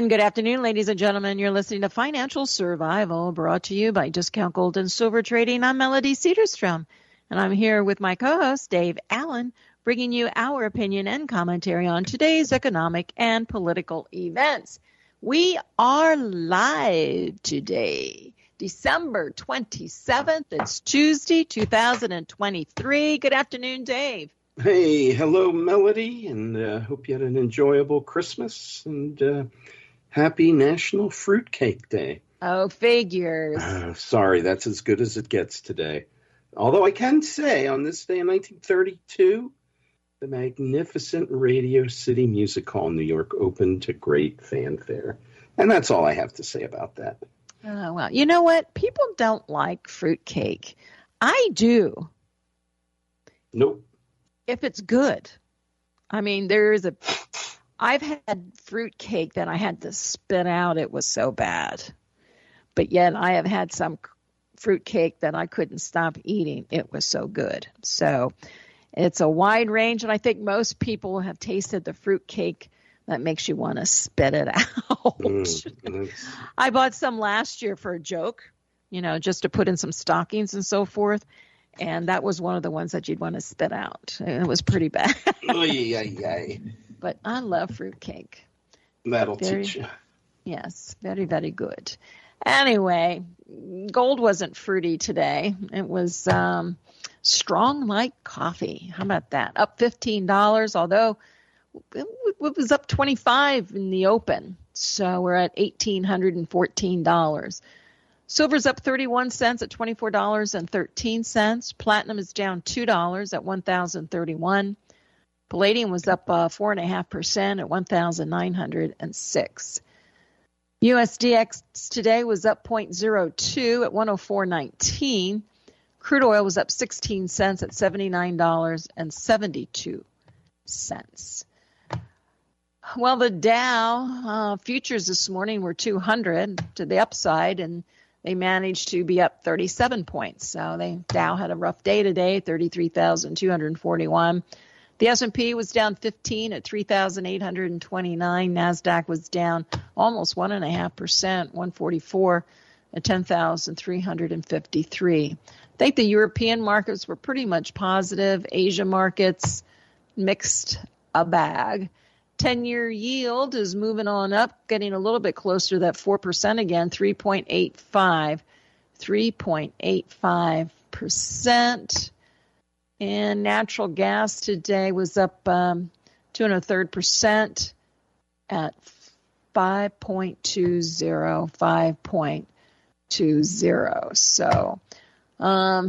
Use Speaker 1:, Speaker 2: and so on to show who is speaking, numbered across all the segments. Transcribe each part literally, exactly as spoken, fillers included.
Speaker 1: And good afternoon, ladies and gentlemen. You're listening to Financial Survival, brought to you by Discount Gold and Silver Trading. I'm Melody Cedarstrom, and I'm here with my co-host, Dave Allen, bringing you our opinion and commentary on today's economic and political events. We are live today, December twenty-seventh. It's Tuesday, two thousand twenty-three. Good afternoon, Dave.
Speaker 2: Hey, hello, Melody, and uh, hope you had an enjoyable Christmas, and uh, happy National Fruitcake Day.
Speaker 1: Oh, figures.
Speaker 2: Uh, sorry, that's as good as it gets today. Although I can say, on this day in nineteen thirty-two, the magnificent Radio City Music Hall in New York opened to great fanfare. And that's all I have to say about that.
Speaker 1: Oh, well, you know what? People don't like fruitcake. I do.
Speaker 2: Nope.
Speaker 1: If it's good. I mean, there is a, I've had fruit cake that I had to spit out. It was so bad. But yet I have had some fruit cake that I couldn't stop eating. It was so good. So it's a wide range. And I think most people have tasted the fruit cake that makes you want to spit it out. Mm, I bought some last year for a joke, you know, just to put in some stockings and so forth. And that was one of the ones that you'd want to spit out. It was pretty bad.
Speaker 2: Oy, oy, oy.
Speaker 1: But I love fruitcake.
Speaker 2: That'll
Speaker 1: very,
Speaker 2: teach you.
Speaker 1: Yes, very, very good. Anyway, gold wasn't fruity today. It was um, strong like coffee. How about that? Up fifteen dollars, although it, it was up twenty-five dollars in the open. So we're at one thousand eight hundred fourteen dollars. Silver's up thirty-one cents at twenty-four dollars and thirteen cents. Platinum is down two dollars at one thousand thirty-one dollars. Palladium was up uh, four point five percent at one thousand nine hundred six. U S D X today was up zero point zero two at one oh four nineteen. Crude oil was up sixteen cents at seventy-nine dollars and seventy-two cents. Well, the Dow uh, futures this morning were two hundred to the upside, and they managed to be up thirty-seven points. So they Dow had a rough day today, thirty-three thousand two hundred forty-one. The S and P was down fifteen at three thousand eight hundred twenty-nine. NASDAQ was down almost one point five percent, one forty-four at ten thousand three hundred fifty-three. I think the European markets were pretty much positive. Asia markets, mixed a bag. ten-year yield is moving on up, getting a little bit closer to that four percent again, three point eight five. three point eight five percent. And natural gas today was up um, two and a third percent at five point two zero, five point two zero. So um,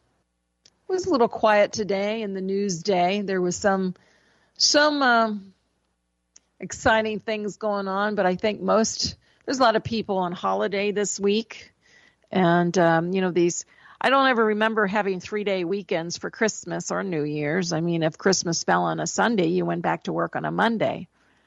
Speaker 1: it was a little quiet today in the news day. There was some some um, exciting things going on, but I think most, there's a lot of people on holiday this week. And, um, you know, these, I don't ever remember having three-day weekends for Christmas or New Year's. I mean, if Christmas fell on a Sunday, you went back to work on a Monday.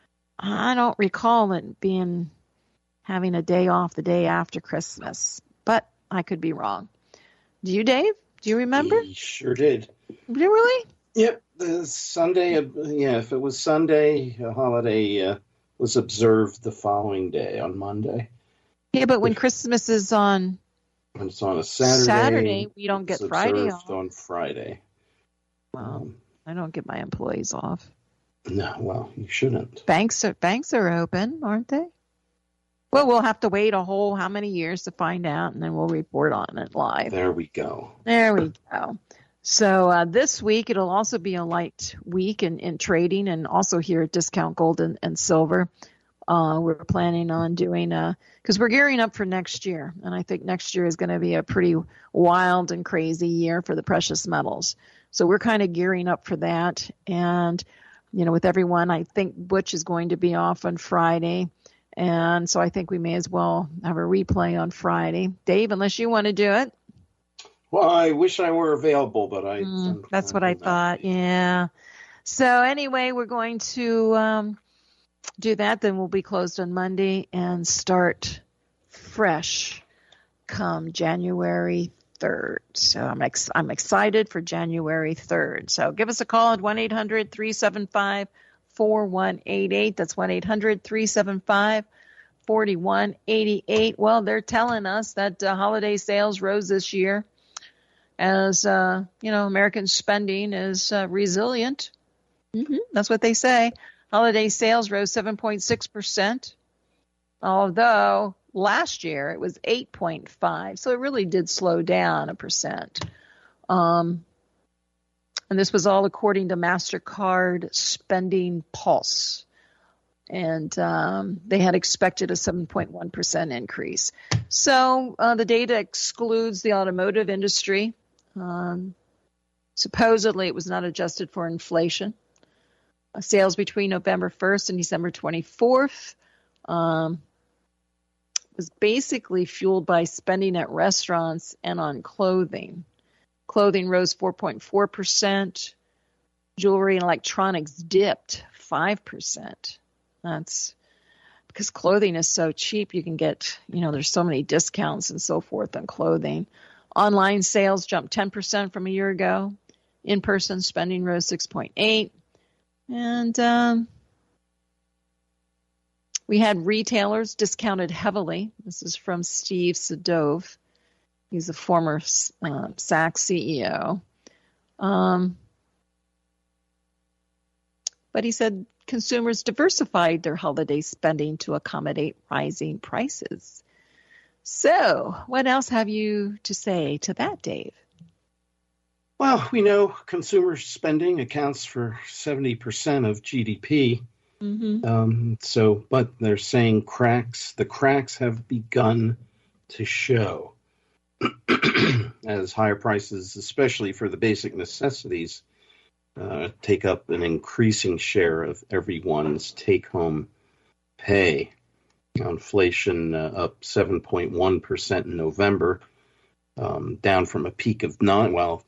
Speaker 1: I don't recall it being, having a day off the day after Christmas, but I could be wrong. Do you, Dave? Do you remember?
Speaker 2: He sure did.
Speaker 1: Did you really?
Speaker 2: Yep. The Sunday, yeah, if it was Sunday, a holiday uh, was observed the following day on Monday.
Speaker 1: Yeah, but when Christmas is on...
Speaker 2: When it's on a Saturday,
Speaker 1: Saturday we don't get Friday off.
Speaker 2: on Friday.
Speaker 1: Well, um, I don't get my employees off.
Speaker 2: No, well, you shouldn't.
Speaker 1: Banks are banks are open, aren't they? Well, we'll have to wait a whole how many years to find out, and then we'll report on it live.
Speaker 2: There we go.
Speaker 1: There we go. So uh, this week, it'll also be a light week in, in trading, and also here at Discount Gold and, and Silver. Uh, we're planning on doing, because we're gearing up for next year. And I think next year is going to be a pretty wild and crazy year for the precious metals. So we're kind of gearing up for that. And, you know, with everyone, I think Butch is going to be off on Friday. And so I think we may as well have a replay on Friday. Dave, unless you want to do it.
Speaker 2: Well, I wish I were available, but I...
Speaker 1: Mm, that's what I thought, yeah. So anyway, we're going to... Um, do that, then we'll be closed on Monday and start fresh come January third. So I'm ex- I'm excited for January third. So give us a call at one eight hundred three seven five four one eight eight. That's one eight hundred three seven five forty-one eighty-eight. Well, they're telling us that uh, holiday sales rose this year as, uh, you know, American spending is uh, resilient. Mm-hmm. That's what they say. Holiday sales rose seven point six percent, although last year it was eight point five. So it really did slow down a percent. Um, and this was all according to MasterCard Spending Pulse. And um, they had expected a seven point one percent increase. So uh, the data excludes the automotive industry. Um, supposedly it was not adjusted for inflation. Uh, sales between November first and December twenty-fourth um, was basically fueled by spending at restaurants and on clothing. Clothing rose four point four percent. Jewelry and electronics dipped five percent. That's because clothing is so cheap. You can get, you know, there's so many discounts and so forth on clothing. Online sales jumped ten percent from a year ago. In-person spending rose six point eight. And um, we had retailers discounted heavily. This is from Steve Sadove. He's a former uh, Saks C E O. Um, but he said consumers diversified their holiday spending to accommodate rising prices. So, what else have you to say to that, Dave?
Speaker 2: Well, we know consumer spending accounts for seventy percent of G D P. Mm-hmm. Um, so, but they're saying cracks, the cracks have begun to show as higher prices, especially for the basic necessities, uh, take up an increasing share of everyone's take-home pay. Inflation uh, up seven point one percent in November, um, down from a peak of nine, well,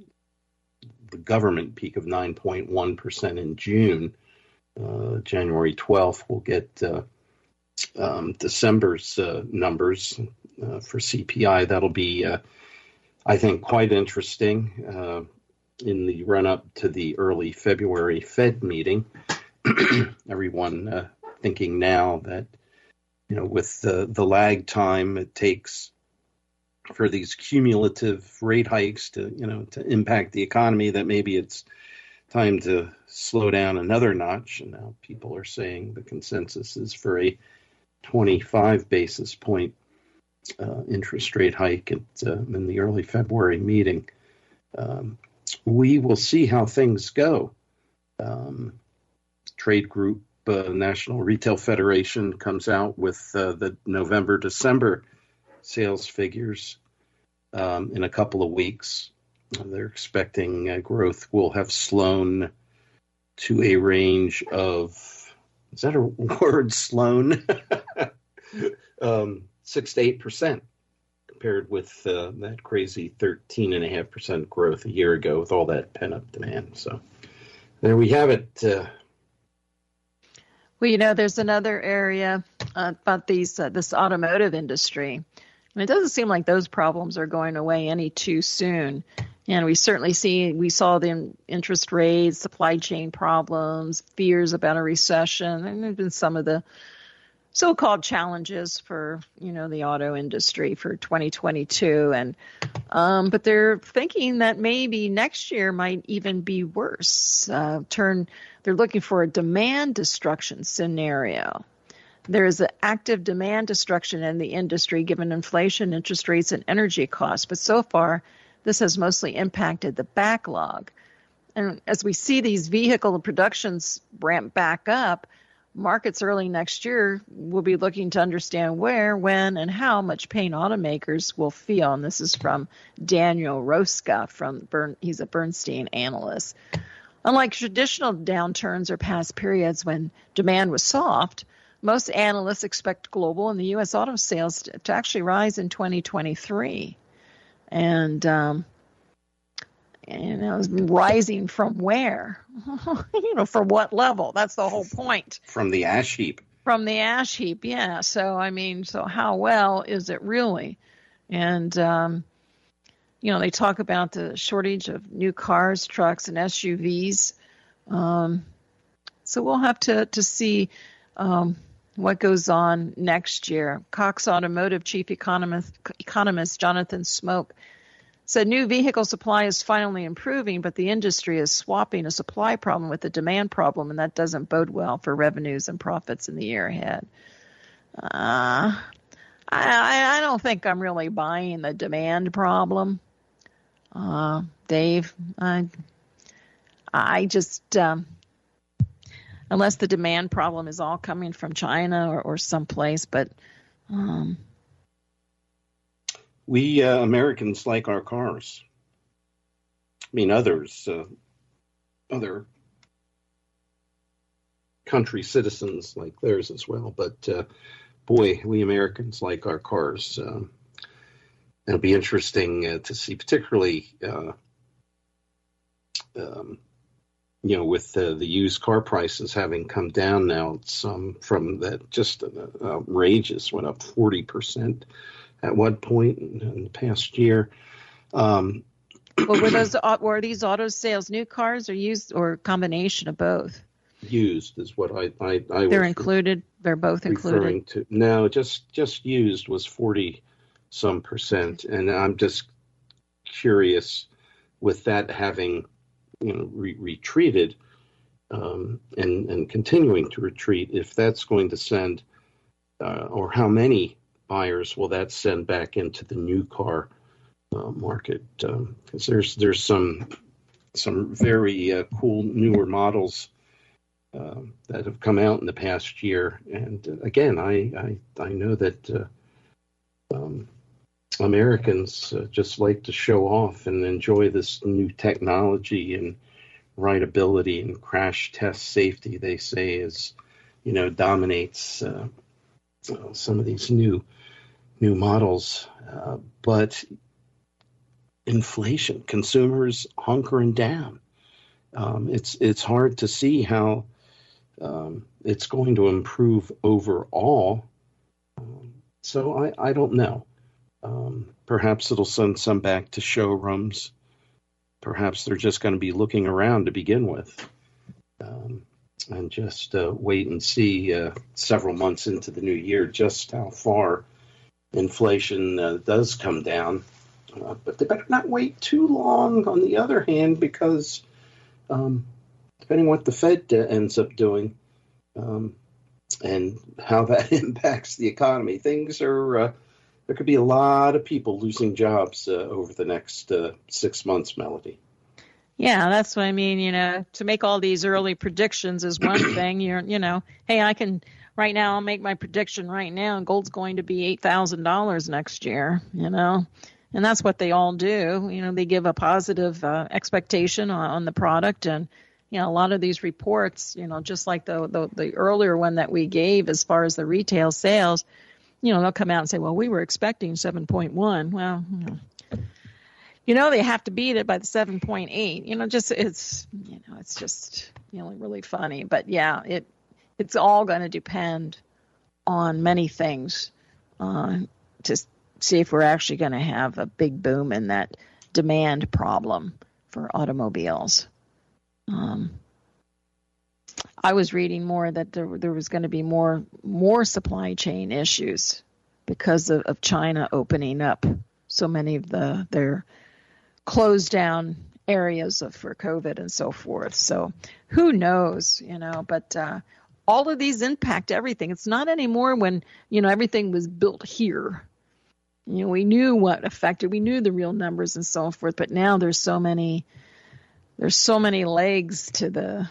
Speaker 2: the government peak of nine point one percent in June. Uh, January twelfth, we'll get uh, um, December's uh, numbers uh, for C P I. That'll be, uh, I think, quite interesting uh, in the run-up to the early February Fed meeting. Everyone uh, thinking now that, you know, with the, the lag time it takes for these cumulative rate hikes to, you know, to impact the economy, that maybe it's time to slow down another notch. And now people are saying the consensus is for a twenty-five basis point uh, interest rate hike at, uh, in the early February meeting. Um, we will see how things go. Um, trade group, uh, National Retail Federation comes out with uh, the November, December sales figures um, in a couple of weeks. They're expecting uh, growth will have slowed to a range of, is that a word, slown? um, six to eight percent compared with uh, that crazy thirteen and a half percent growth a year ago with all that pent up demand. So there we have it. Uh,
Speaker 1: well, you know, there's another area uh, about these uh, this automotive industry. And it doesn't seem like those problems are going away any too soon. And we certainly see, we saw the interest rates, supply chain problems, fears about a recession, and there's been some of the so-called challenges for, you know, the auto industry for twenty twenty-two. And um, but they're thinking that maybe next year might even be worse. Uh, turn, they're looking for a demand destruction scenario. There is an active demand destruction in the industry given inflation, interest rates, and energy costs. But so far, this has mostly impacted the backlog. And as we see these vehicle productions ramp back up, markets early next year will be looking to understand where, when, and how much pain automakers will feel. And this is from Daniel Roska. From Bern, he's a Bernstein analyst. Unlike traditional downturns or past periods when demand was soft, most analysts expect global and the U S auto sales to, to actually rise in twenty twenty-three. And, um, you know, rising from where? you know, from what level? That's the whole point.
Speaker 2: From the ash heap.
Speaker 1: From the ash heap, yeah. So, I mean, so how well is it really? And, um, you know, they talk about the shortage of new cars, trucks, and S U Vs. Um, so we'll have to, to see um, what goes on next year. Cox Automotive Chief Economist, economist Jonathan Smoke said new vehicle supply is finally improving, but the industry is swapping a supply problem with a demand problem, and that doesn't bode well for revenues and profits in the year ahead. Uh, I, I don't think I'm really buying the demand problem, uh, Dave. I, I just, um, unless the demand problem is all coming from China or, or someplace, but um,
Speaker 2: we uh, Americans like our cars. I mean, others, uh, other country citizens like theirs as well. But uh, boy, we Americans like our cars. Um, it'll be interesting uh, to see, particularly, uh, um, you know, with uh, the used car prices having come down now, some from that just uh, outrageous, went up forty percent at one point in, in the past year. Um,
Speaker 1: well, were those were these auto sales new cars or used or a combination of both?
Speaker 2: Used is what I I, I
Speaker 1: they're
Speaker 2: was
Speaker 1: included. They're both
Speaker 2: referring
Speaker 1: included.
Speaker 2: To no, just just used was forty some percent, and I'm just curious with that having you know re- retreated um, and and continuing to retreat, if that's going to send uh, or how many buyers will that send back into the new car uh, market? Because um, there's there's some some very uh, cool newer models uh, that have come out in the past year, and uh, again, I, I I know that uh, um, Americans uh, just like to show off and enjoy this new technology and rideability and crash test safety. They say is you know dominates uh, uh, some of these new. new models, uh, but inflation, consumers hunkering down. Um, it's it's hard to see how um, it's going to improve overall. Um, so I, I don't know. Um, perhaps it'll send some back to showrooms. Perhaps they're just going to be looking around to begin with, um, and just uh, wait and see uh, several months into the new year just how far inflation uh, does come down, uh, but they better not wait too long on the other hand, because um, depending what the Fed uh, ends up doing um, and how that impacts the economy, things are, uh, there could be a lot of people losing jobs uh, over the next uh, six months, Melody.
Speaker 1: Yeah, that's what I mean. You know, to make all these early predictions is one thing. You're, you know, hey, I can right now. I'll make my prediction right now. Gold's going to be eight thousand dollars next year. You know, and that's what they all do. You know, they give a positive uh, expectation on, on the product, and you know, a lot of these reports, you know, just like the, the the earlier one that we gave as far as the retail sales, you know, they'll come out and say, well, we were expecting seven point one. Well, you know. You know, they have to beat it by the seven point eight. You know, just it's, you know, it's just, you know, really funny. But yeah, it it's all going to depend on many things uh, to see if we're actually going to have a big boom in that demand problem for automobiles. Um, I was reading more that there there was going to be more more supply chain issues because of, of China opening up so many of the their closed down areas of, for COVID and so forth. So who knows, you know, but uh, all of these impact everything. It's not anymore when, you know, everything was built here. You know, we knew what affected, we knew the real numbers and so forth, but now there's so many, there's so many legs to the,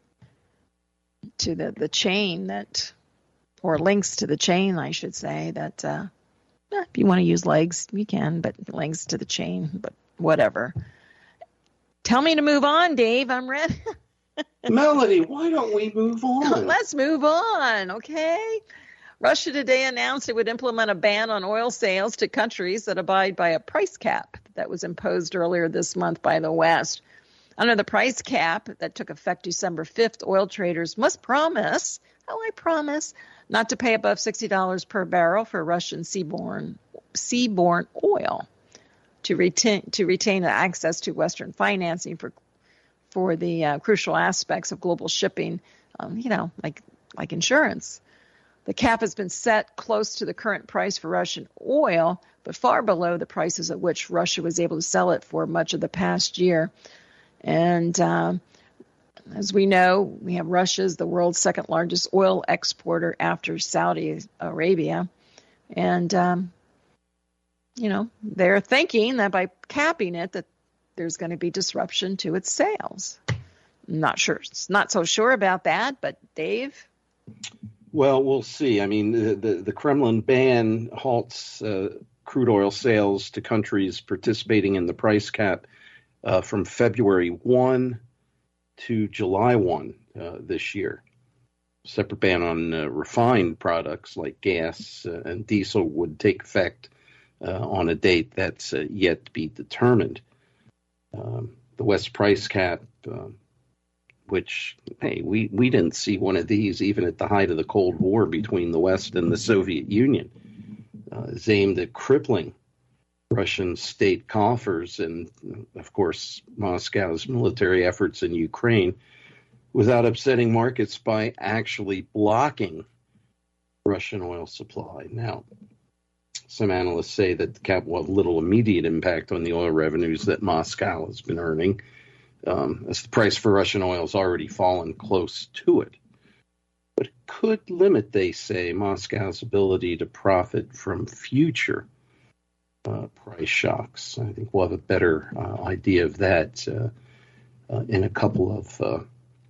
Speaker 1: to the, the chain that, or links to the chain, I should say, that uh, if you want to use legs, you can, but links to the chain, but whatever. Tell me to move on, Dave. I'm ready.
Speaker 2: Melody, why don't we move on?
Speaker 1: Let's move on, okay? Russia today announced it would implement a ban on oil sales to countries that abide by a price cap that was imposed earlier this month by the West. Under the price cap that took effect December fifth, oil traders must promise, oh, I promise, not to pay above sixty dollars per barrel for Russian seaborne, seaborne oil. To retain to retain access to Western financing for for the uh, crucial aspects of global shipping, um, you know, like like insurance. The cap has been set close to the current price for Russian oil, but far below the prices at which Russia was able to sell it for much of the past year. And um, as we know, we have Russia as the world's second largest oil exporter after Saudi Arabia. And, um, you know, they're thinking that by capping it, that there's going to be disruption to its sales. Not sure. Not so sure about that, but Dave?
Speaker 2: Well, we'll see. I mean, the, the, the Kremlin ban halts uh, crude oil sales to countries participating in the price cap uh, from February first to July first uh, this year. Separate ban on uh, refined products like gas uh, and diesel would take effect uh, on a date that's uh, yet to be determined. Um, the West price cap, uh, which, hey, we, we didn't see one of these even at the height of the Cold War between the West and the Soviet Union, uh, is aimed at crippling Russian state coffers and, of course, Moscow's military efforts in Ukraine without upsetting markets by actually blocking Russian oil supply. Now, some analysts say that the cap will have little immediate impact on the oil revenues that Moscow has been earning, um, as the price for Russian oil has already fallen close to it. But it could limit, they say, Moscow's ability to profit from future uh, price shocks. I think we'll have a better uh, idea of that uh, uh, in a couple of uh,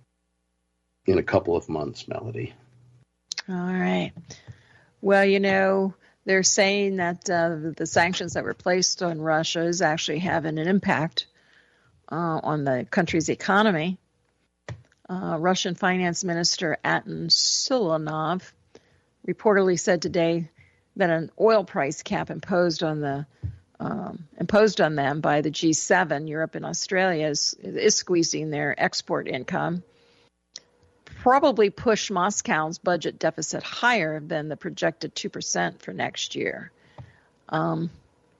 Speaker 2: in a couple of months, Melody.
Speaker 1: All right. Well, you know, they're saying that uh, the sanctions that were placed on Russia is actually having an impact uh, on the country's economy. Uh, Russian Finance Minister Atan Sulanov reportedly said today that an oil price cap imposed on the um, imposed on them by the G seven, Europe and Australia, is, is squeezing their export income. Probably push Moscow's budget deficit higher than the projected two percent for next year. Um,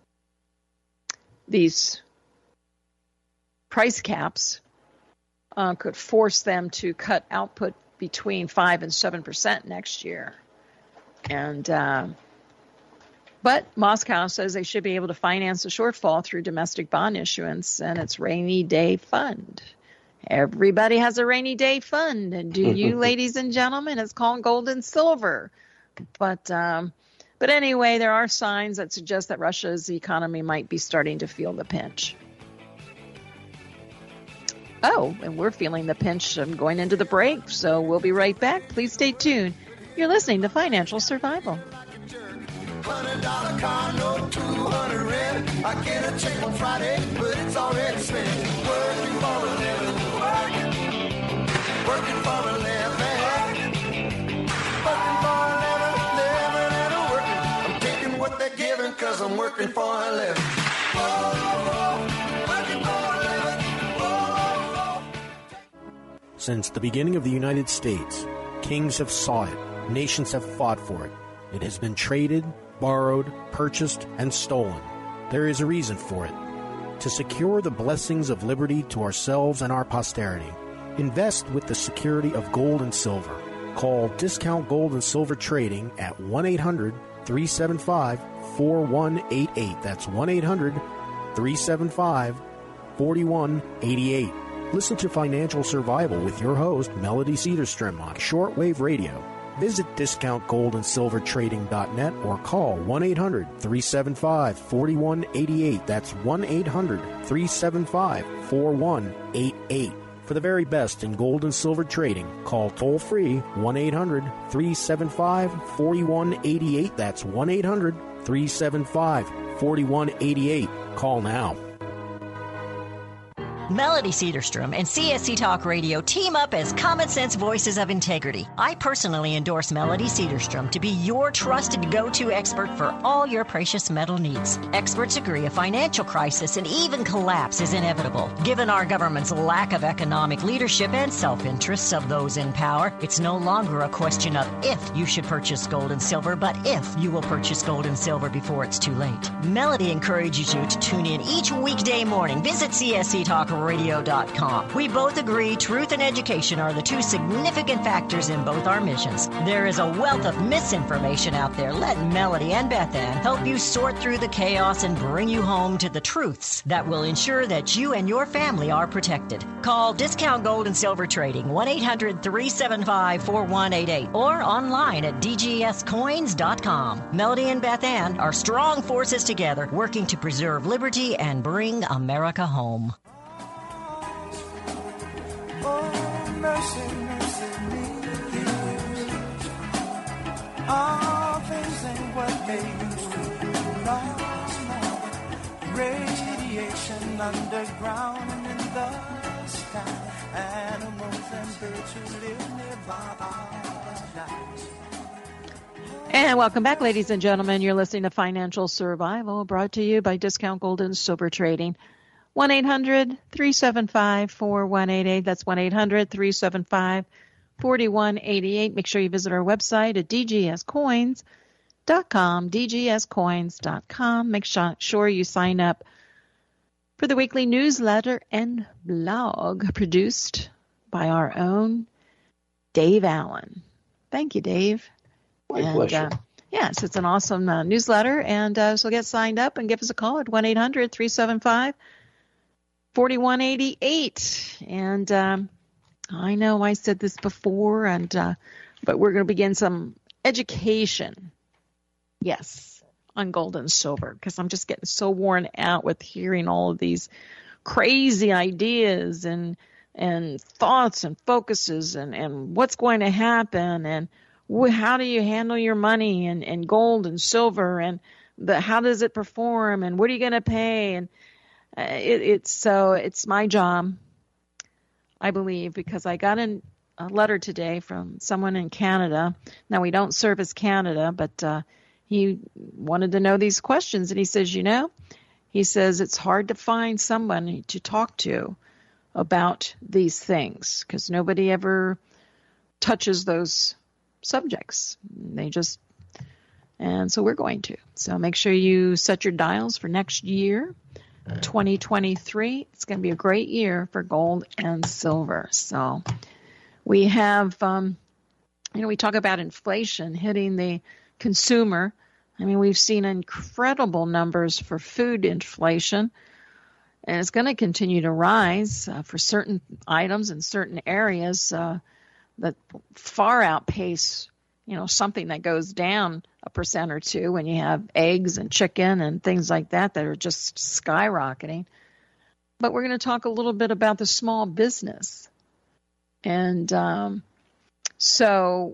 Speaker 1: these price caps uh, could force them to cut output between five and seven percent next year. And uh, but Moscow says they should be able to finance the shortfall through domestic bond issuance and its rainy day fund. Everybody has a rainy day fund, and do you, ladies and gentlemen? It's called gold and silver. But um, but anyway, there are signs that suggest that Russia's economy might be starting to feel the pinch. Oh, and we're feeling the pinch um, going into the break, so we'll be right back. Please stay tuned. You're listening to Financial Survival. one hundred dollar car, no two hundred rent. I get a check on Friday, but it's already spent. Working for a living, working, working for a living, working for a living, living and a working. I'm taking what they're giving because I'm working for a living. Whoa, whoa, working for a living. Whoa, whoa.
Speaker 3: Since the beginning of the United States, kings have sought it, nations have fought for it. It has been traded, borrowed, purchased, and stolen. There is a reason for it. To secure the blessings of liberty to ourselves and our posterity, invest with the security of gold and silver. Call Discount Gold and Silver Trading at one eight hundred, three seven five, four one eight eight. That's one eight hundred, three seven five, four one eight eight. Listen to Financial Survival with your host, Melody Cedarstrom, on shortwave radio. Visit discount gold and silver trading dot net or call one eight hundred, three seven five, four one eight eight. That's one eight hundred, three seven five, four one eight eight. For the very best in gold and silver trading, call toll-free one eight hundred, three seven five, four one eight eight. That's one eight hundred, three seven five, four one eight eight. Call now.
Speaker 4: Melody Cedarstrom and C S C Talk Radio team up as common sense voices of integrity. I personally endorse Melody Cedarstrom to be your trusted go-to expert for all your precious metal needs. Experts agree a financial crisis and even collapse is inevitable. Given our government's lack of economic leadership and self-interests of those in power, it's no longer a question of if you should purchase gold and silver, but if you will purchase gold and silver before it's too late. Melody encourages you to tune in each weekday morning. Visit C S C Talk radio dot com. We both agree truth and education are the two significant factors in both our missions. There is a wealth of misinformation out there. Let Melody and Beth Ann help you sort through the chaos and bring you home to the truths that will ensure that you and your family are protected. Call Discount Gold and Silver Trading, one eight hundred three seven five four one eight eight, or online at d g s coins dot com. Melody and Beth Ann are strong forces together, working to preserve liberty and bring America home.
Speaker 5: Oh, mercy, mercy me. All things ain't what they used to be. Lost now. Radiation underground and in the sky. Animals and birds who live nearby are dying.
Speaker 1: And welcome back, ladies and gentlemen. You're listening to Financial Survival, brought to you by Discount Gold and Silver Trading. one eight hundred three seven five four one eight eight. That's one eight hundred three seven five four one eight eight. Make sure you visit our website at d g s coins dot com, d g s coins dot com. Make sure you sign up for the weekly newsletter and blog produced by our own Dave Allen. Thank you, Dave.
Speaker 2: My
Speaker 1: and,
Speaker 2: pleasure.
Speaker 1: Uh, yes, it's an awesome uh, newsletter. And uh, so get signed up and give us a call at one eight hundred three seven five four one eight eight. And um, I know I said this before, and uh, but we're going to begin some education. Yes, on gold and silver, because I'm just getting so worn out with hearing all of these crazy ideas and and thoughts and focuses and, and what's going to happen and how do you handle your money and, and gold and silver and the, how does it perform and what are you going to pay? And uh, it, it's so it's my job, I believe, because I got an, a letter today from someone in Canada. Now, we don't service Canada, but uh, he wanted to know these questions. And he says, you know, he says it's hard to find someone to talk to about these things because nobody ever touches those subjects. They just, and so we're going to. So make sure you set your dials for next year, twenty twenty-three. It's going to be a great year for gold and silver. So we have, um, you know, we talk about inflation hitting the consumer. I mean, we've seen incredible numbers for food inflation, and it's going to continue to rise uh, for certain items in certain areas. Uh, that far outpace, you know, something that goes down a percent or two when you have eggs and chicken and things like that that are just skyrocketing. But we're going to talk a little bit about the small business. And um, so,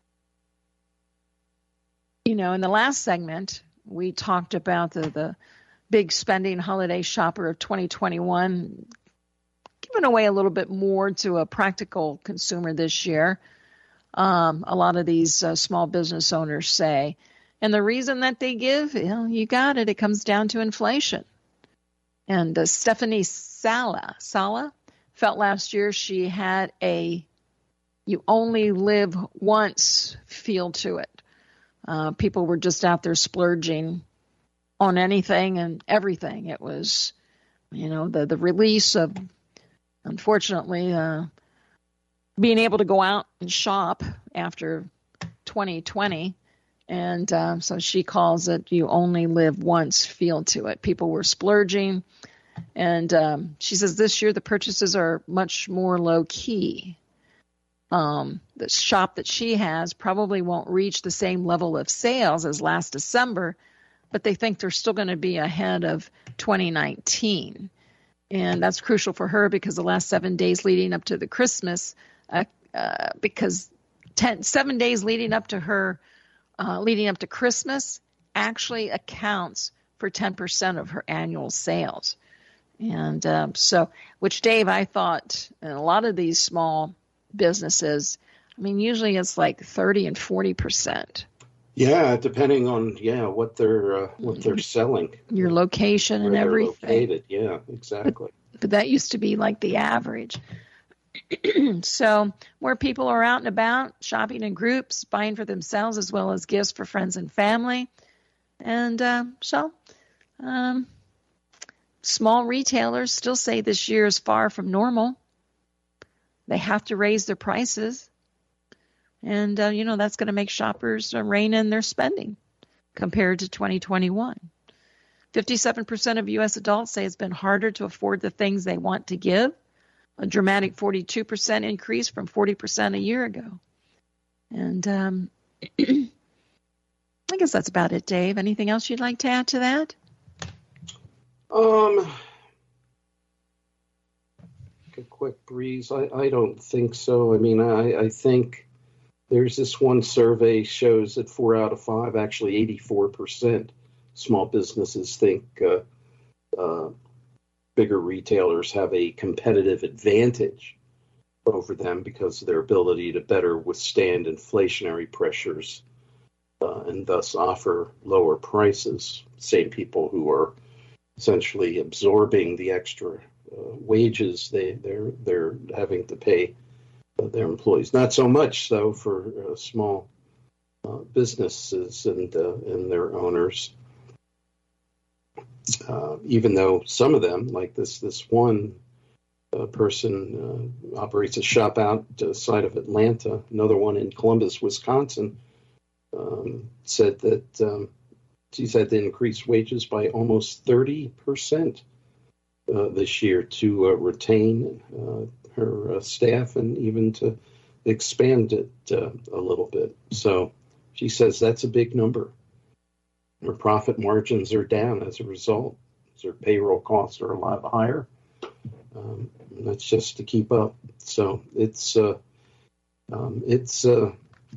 Speaker 1: you know, in the last segment, we talked about the, the big spending holiday shopper of twenty twenty-one, giving away a little bit more to a practical consumer this year. Um, a lot of these uh, small business owners say. And the reason that they give, you know, you got it, it comes down to inflation. And uh, Stephanie Sala, Sala felt last year she had a you only live once feel to it. Uh, people were just out there splurging on anything and everything. It was, you know, the, the release of, unfortunately, uh, being able to go out and shop after twenty twenty. And uh, so she calls it you only live once feel to it. People were splurging. And um, she says this year the purchases are much more low key. Um, the shop that she has probably won't reach the same level of sales as last December, but they think they're still going to be ahead of twenty nineteen. And that's crucial for her because the last seven days leading up to the Christmas, uh, uh, because ten, seven days leading up to her, uh, leading up to Christmas actually accounts for ten percent of her annual sales. And um, so, which Dave, I thought, in a lot of these small businesses, I mean, usually it's like thirty and forty percent.
Speaker 2: Yeah, depending on yeah what they're uh, what they're selling,
Speaker 1: your location and everything.
Speaker 2: Located. Yeah, exactly.
Speaker 1: But, but that used to be like the average. So more people are out and about, shopping in groups, buying for themselves as well as gifts for friends and family. And uh, so, um, small retailers still say this year is far from normal. They have to raise their prices. And, uh, you know, that's going to make shoppers uh, rein in their spending compared to twenty twenty-one. fifty-seven percent of U S adults say it's been harder to afford the things they want to give, a dramatic forty-two percent increase from forty percent a year ago. And um, I guess that's about it, Dave. Anything else you'd like to add to that?
Speaker 2: Um, a quick breeze. I, I don't think so. I mean, I, I think there's this one survey shows that four out of five, actually eighty-four percent, small businesses think uh, uh, bigger retailers have a competitive advantage over them because of their ability to better withstand inflationary pressures uh, and thus offer lower prices. Same people who are essentially absorbing the extra uh, wages they, they're they're having to pay uh, their employees. Not so much, though, for uh, small uh, businesses and uh, and their owners. Uh, even though some of them, like this this one uh, person, uh, operates a shop outside of Atlanta, another one in Columbus, Wisconsin, um, said that um, she's had to increase wages by almost thirty percent uh, this year to uh, retain uh, her uh, staff and even to expand it uh, a little bit. So she says that's a big number. Her profit margins are down as a result. Her payroll costs are a lot higher. Um, that's just to keep up. So it's uh, um, it's uh,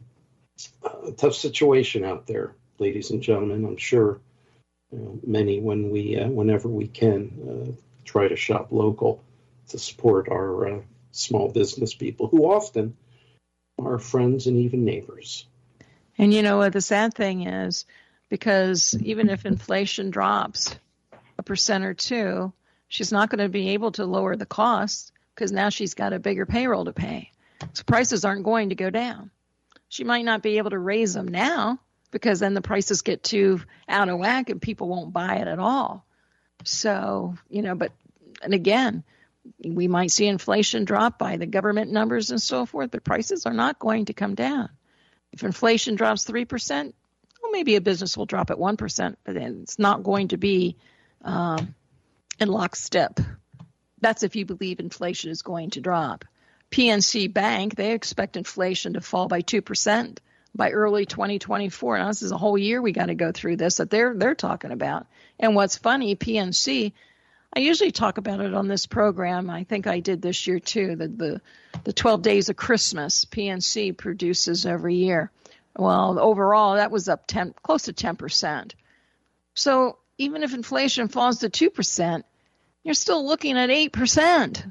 Speaker 2: a tough situation out there, ladies and gentlemen. I'm sure you know, many, when we, uh, whenever we can, uh, try to shop local to support our uh, small business people, who often are friends and even neighbors.
Speaker 1: And you know what the sad thing is, because even if inflation drops a percent or two, she's not going to be able to lower the costs because now she's got a bigger payroll to pay. So prices aren't going to go down. She might not be able to raise them now because then the prices get too out of whack and people won't buy it at all. So, you know, but, and again, we might see inflation drop by the government numbers and so forth, but prices are not going to come down. If inflation drops three percent, well, maybe a business will drop at one percent, but then it's not going to be um, in lockstep. That's if you believe inflation is going to drop. P N C Bank, they expect inflation to fall by two percent by early twenty twenty-four. Now, this is a whole year we got to go through this that they're they're talking about. And what's funny, P N C, I usually talk about it on this program. I think I did this year too, the the, the twelve days of Christmas P N C produces every year. Well, overall, that was up ten, close to ten percent. So even if inflation falls to two percent, you're still looking at eight percent.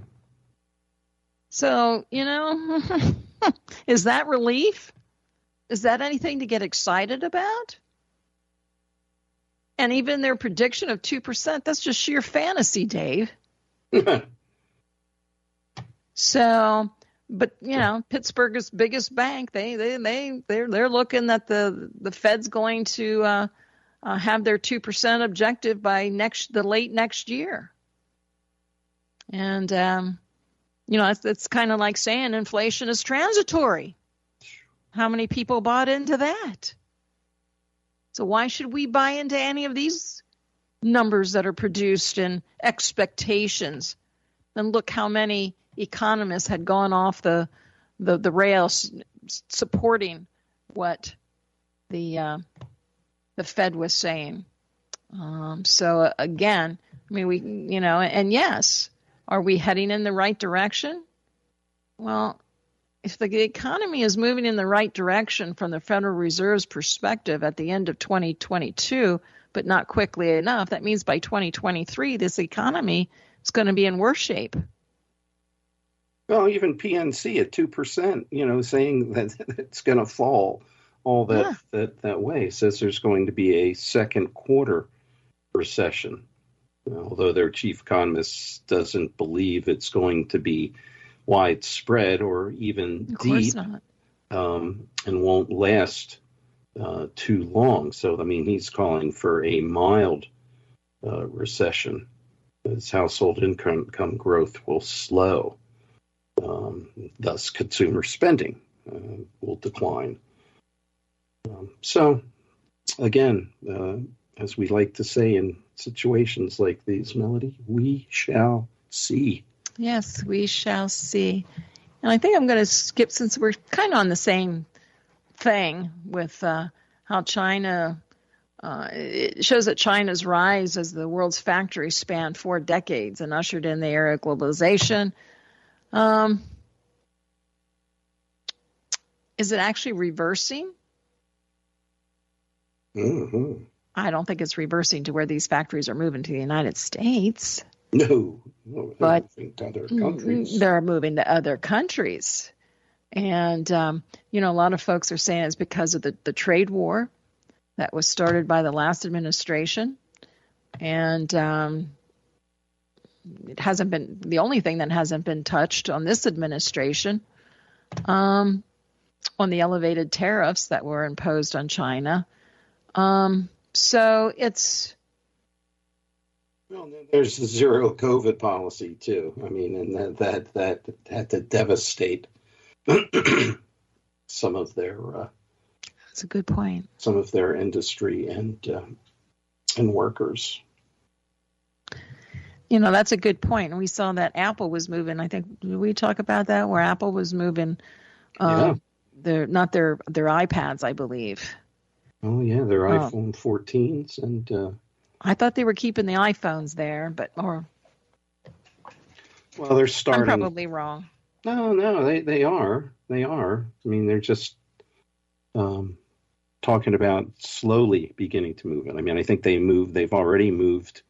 Speaker 1: So, you know, is that relief? Is that anything to get excited about? And even their prediction of two percent, that's just sheer fantasy, Dave. So, but, you know, Pittsburgh's biggest bank, they, they, they, they're, they're looking that the, the Fed's going to uh, uh, have their two percent objective by next, the late next year. And, um, you know, it's, it's kind of like saying inflation is transitory. How many people bought into that? So why should we buy into any of these numbers that are produced and expectations? And look how many economists had gone off the the, the rails supporting what the uh, the Fed was saying. Um, so uh, again, I mean, we, you know, and yes, are we heading in the right direction? Well, if the economy is moving in the right direction from the Federal Reserve's perspective at the end of twenty twenty-two, but not quickly enough, that means by twenty twenty-three, this economy is going to be in worse shape.
Speaker 2: Well, even P N C at two percent, you know, saying that it's going to fall all that, yeah. that, that way, says there's going to be a second quarter recession. Although their chief economist doesn't believe it's going to be widespread or even
Speaker 1: of course
Speaker 2: deep,
Speaker 1: not.
Speaker 2: Um, and won't last uh, too long. So, I mean, he's calling for a mild uh, recession. as household income, income growth will slow. Um, thus, consumer spending uh, will decline. Um, so, again, uh, as we like to say in situations like these, Melody, we shall see.
Speaker 1: Yes, we shall see. And I think I'm going to skip, since we're kind of on the same thing with uh, how China, uh, it shows that China's rise as the world's factory spanned four decades and ushered in the era of globalization. Um, is it actually reversing?
Speaker 2: Mm-hmm.
Speaker 1: I don't think it's reversing to where these factories are moving to the United States.
Speaker 2: No, no,
Speaker 1: but
Speaker 2: to other countries.
Speaker 1: They're moving to other countries. And, um, you know, a lot of folks are saying it's because of the, the trade war that was started by the last administration. And um, it hasn't been the only thing that hasn't been touched on this administration, um, on the elevated tariffs that were imposed on China. Um, so it's.
Speaker 2: Well, there's the zero COVID policy too. I mean, and that that that had to devastate some of their. Uh,
Speaker 1: That's a good point.
Speaker 2: Some of their industry and uh, and workers.
Speaker 1: You know, that's a good point. And we saw that Apple was moving. I think did we talk about that where Apple was moving. Um,
Speaker 2: yeah.
Speaker 1: Their not their their iPads, I believe.
Speaker 2: Oh yeah, their
Speaker 1: oh.
Speaker 2: iPhone fourteens and. Uh,
Speaker 1: I thought they were keeping the iPhones there, but or
Speaker 2: well, they're starting.
Speaker 1: I'm probably wrong.
Speaker 2: No, no, they, they are. They are. I mean, they're just um, talking about slowly beginning to move it. I mean, I think they moved. They've already moved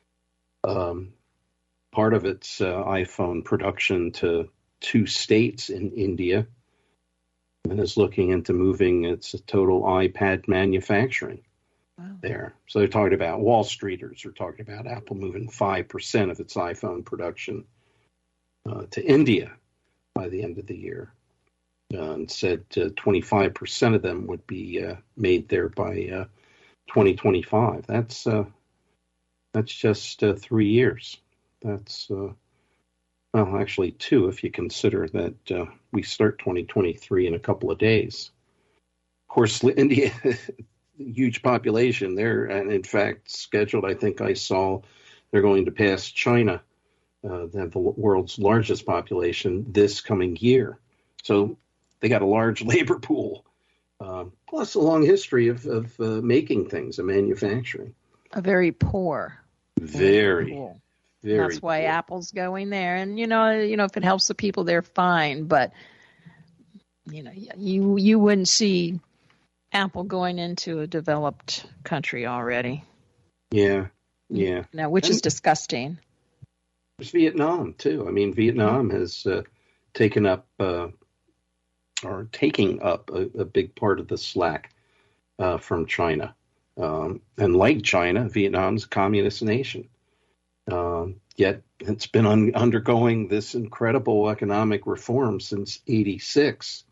Speaker 2: um, part of its uh, iPhone production to two states in India, and is looking into moving its total iPad manufacturing. Wow. There. So they're talking about Wall Streeters are talking about Apple moving five percent of its iPhone production uh, to India by the end of the year. Uh, and said uh, twenty-five percent of them would be uh, made there by uh, twenty twenty-five. That's uh, that's just uh, three years. That's, uh, well, actually two if you consider that uh, we start twenty twenty-three in a couple of days. Of course, India... huge population there, and in fact scheduled, I think I saw they're going to pass China, uh, they have the world's largest population this coming year. So they got a large labor pool, uh, plus a long history of, of uh, making things and manufacturing.
Speaker 1: A very poor.
Speaker 2: Very,
Speaker 1: pool.
Speaker 2: very.
Speaker 1: That's why
Speaker 2: poor.
Speaker 1: Apple's going there, and you know, you know, if it helps the people, they're fine. But you know, you you wouldn't see Apple going into a developed country already.
Speaker 2: Yeah, yeah.
Speaker 1: No, which and is disgusting.
Speaker 2: There's Vietnam too. I mean, Vietnam has uh, taken up uh, or taking up a, a big part of the slack uh, from China. Um, and like China, Vietnam's a communist nation. Um, yet it's been un- undergoing this incredible economic reform since eighty-six.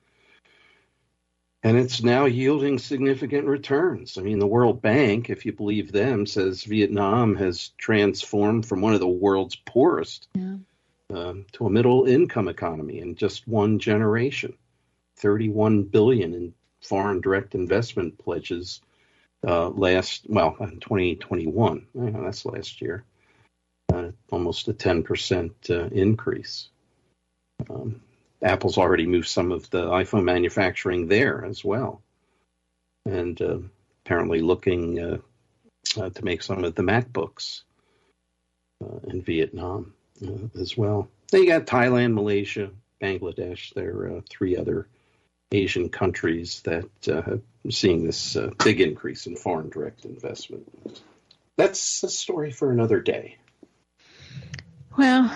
Speaker 2: And it's now yielding significant returns. I mean, the World Bank, if you believe them, says Vietnam has transformed from one of the world's poorest yeah. um, to a middle-income economy in just one generation. thirty-one billion dollars in foreign direct investment pledges uh, last, well, in twenty twenty-one. Oh, that's last year. Uh, almost a ten percent uh, increase. Um, Apple's already moved some of the iPhone manufacturing there as well. And uh, apparently looking uh, uh, to make some of the MacBooks uh, in Vietnam uh, as well. Then you got Thailand, Malaysia, Bangladesh. There are uh, three other Asian countries that uh, are seeing this uh, big increase in foreign direct investment. That's a story for another day.
Speaker 1: Well,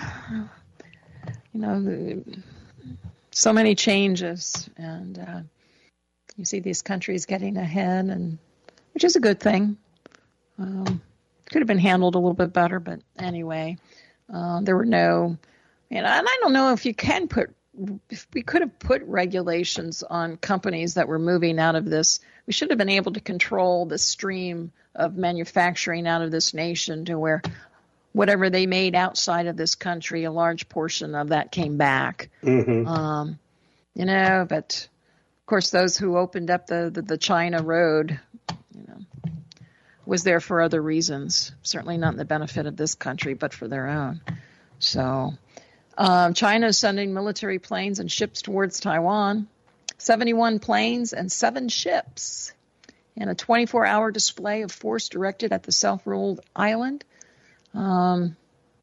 Speaker 1: you know, the, so many changes, and uh, you see these countries getting ahead, and which is a good thing. Um, could have been handled a little bit better, but anyway, uh, there were no, you know, and I don't know if you can put, if we could have put regulations on companies that were moving out of this. We should have been able to control the stream of manufacturing out of this nation to where whatever they made outside of this country, a large portion of that came back.
Speaker 2: Mm-hmm.
Speaker 1: Um, you know, but of course, those who opened up the, the, the China road, you know, was there for other reasons. Certainly not in the benefit of this country, but for their own. So um, China is sending military planes and ships towards Taiwan. seventy-one planes and seven ships. And a twenty-four hour display of force directed at the self-ruled island. Um,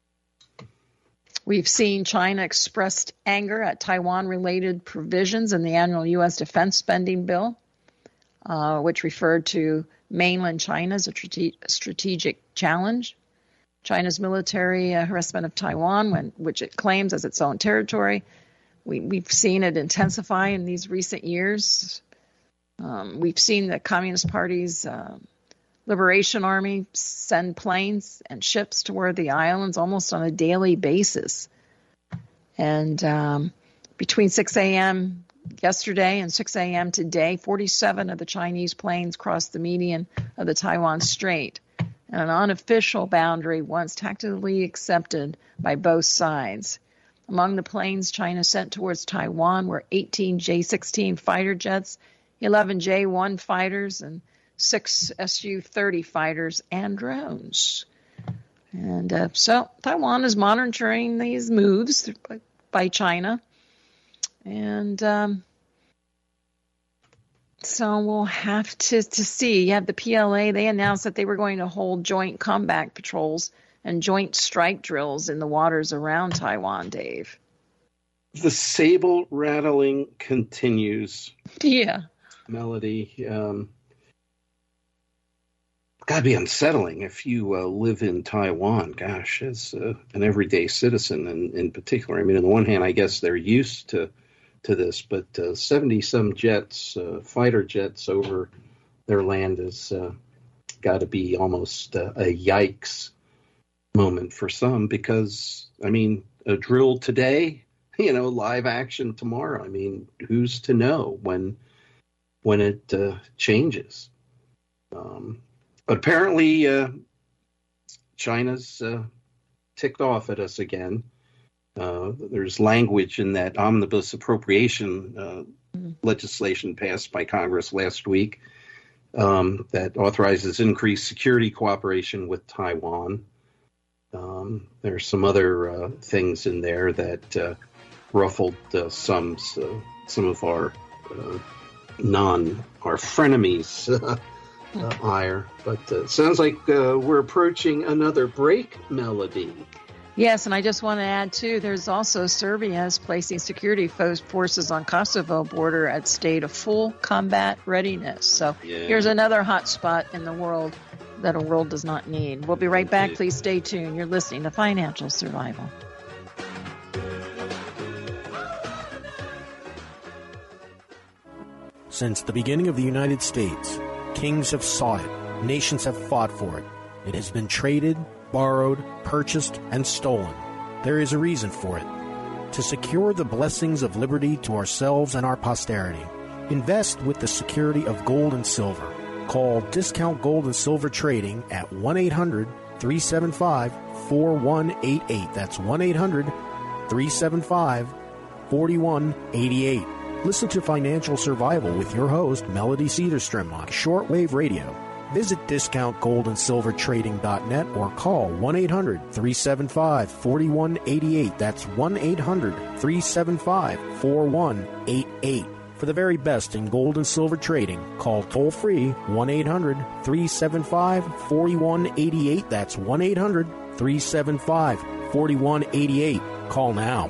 Speaker 1: we've seen China expressed anger at Taiwan-related provisions in the annual U S defense spending bill, uh, which referred to mainland China as a strate- strategic challenge. China's military uh, harassment of Taiwan, when, which it claims as its own territory. We, we've seen it intensify in these recent years. Um, we've seen the Communist Party's uh, Liberation Army send planes and ships toward the islands almost on a daily basis. And um, between six a.m. yesterday and six a.m. today, forty-seven of the Chinese planes crossed the median of the Taiwan Strait, an unofficial boundary once tactically accepted by both sides. Among the planes China sent towards Taiwan were eighteen J sixteen fighter jets, eleven J one fighters, and six S U thirty fighters and drones. And uh, so Taiwan is monitoring these moves by, by China. And um, so we'll have to, to see. You have the P L A. They announced that they were going to hold joint combat patrols and joint strike drills in the waters around Taiwan, Dave.
Speaker 2: The sable rattling continues.
Speaker 1: Yeah.
Speaker 2: Melody. Um, gotta be unsettling if you uh, live in Taiwan. Gosh, as uh, an everyday citizen, and in particular, I mean, on the one hand, I guess they're used to to this, but uh, seventy some jets, uh, fighter jets over their land has uh, got to be almost uh, a yikes moment for some, because I mean, a drill today, you know, live action tomorrow. I mean, who's to know when when it uh, changes? Um, but apparently, uh, China's uh, ticked off at us again. Uh, there's language in that omnibus appropriation uh, mm-hmm. legislation passed by Congress last week um, that authorizes increased security cooperation with Taiwan. Um, there's some other uh, things in there that uh, ruffled uh, some uh, some of our uh, non our frenemies uh, uh, ire, but uh, it sounds like uh, we're approaching another break, Melody.
Speaker 1: Yes, and I just want to add, too, there's also Serbia is placing security forces on Kosovo border at state of full combat readiness. So yeah. Here's another hot spot in the world that a world does not need. We'll be right back. Please stay tuned. You're listening to Financial Survival.
Speaker 3: Since the beginning of the United States, kings have sought it, nations have fought for it. It has been traded, borrowed, purchased, and stolen. There is a reason for it. To secure the blessings of liberty to ourselves and our posterity, invest with the security of gold and silver. Call Discount Gold and Silver Trading at one eight hundred, three seven five, four one eight eight. That's one eight hundred, three seven five, four one eight eight. Listen to Financial Survival with your host, Melody Cedarstrom, on shortwave radio. Visit discount gold and silver trading dot net or call one eight hundred, three seven five, four one eight eight. That's one eight hundred, three seven five, four one eight eight. For the very best in gold and silver trading, call toll-free one eight hundred, three seven five, four one eight eight. That's one eight hundred, three seven five, four one eight eight. Call now.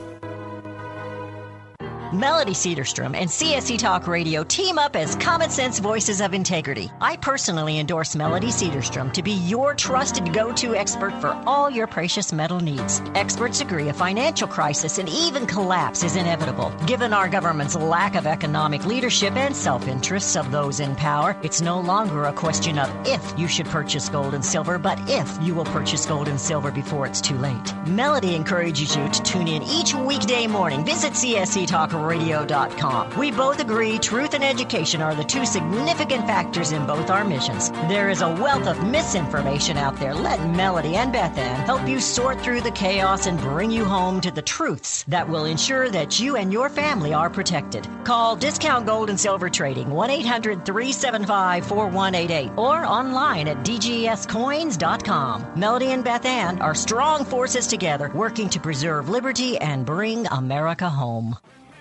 Speaker 4: Melody Cedarstrom and C S C Talk Radio team up as Common Sense Voices of Integrity. I personally endorse Melody Cedarstrom to be your trusted go-to expert for all your precious metal needs. Experts agree a financial crisis and even collapse is inevitable. Given our government's lack of economic leadership and self-interests of those in power, it's no longer a question of if you should purchase gold and silver, but if you will purchase gold and silver before it's too late. Melody encourages you to tune in each weekday morning. Visit C S C Talk radio dot com. We both agree truth and education are the two significant factors in both our missions. There is a wealth of misinformation out there. Let Melody and Beth Ann help you sort through the chaos and bring you home to the truths that will ensure that you and your family are protected. Call Discount Gold and Silver Trading, one eight hundred three seven five four one eight eight, or online at d g s coins dot com. Melody and Beth Ann are strong forces together, working to preserve liberty and bring America home.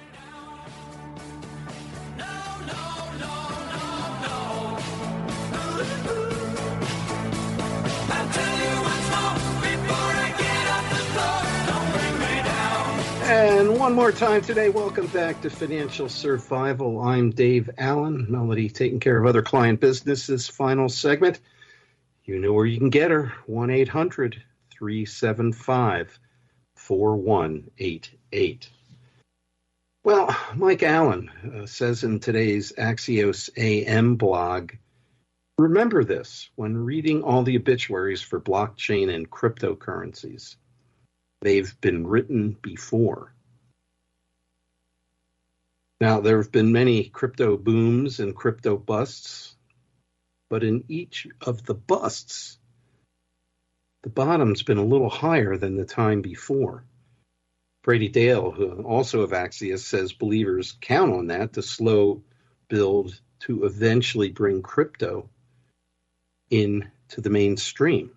Speaker 2: And one more time today, welcome back to Financial Survival. I'm Dave Allen, Melody taking care of other client businesses. Final segment. You know where you can get her, one eight hundred three seven five four one eight eight. Well, Mike Allen uh, says in today's Axios A M blog, remember this when reading all the obituaries for blockchain and cryptocurrencies. They've been written before. Now, there have been many crypto booms and crypto busts, but in each of the busts, the bottom's been a little higher than the time before. Brady Dale, who also of Axios, says believers count on that to slow build to eventually bring crypto into the mainstream.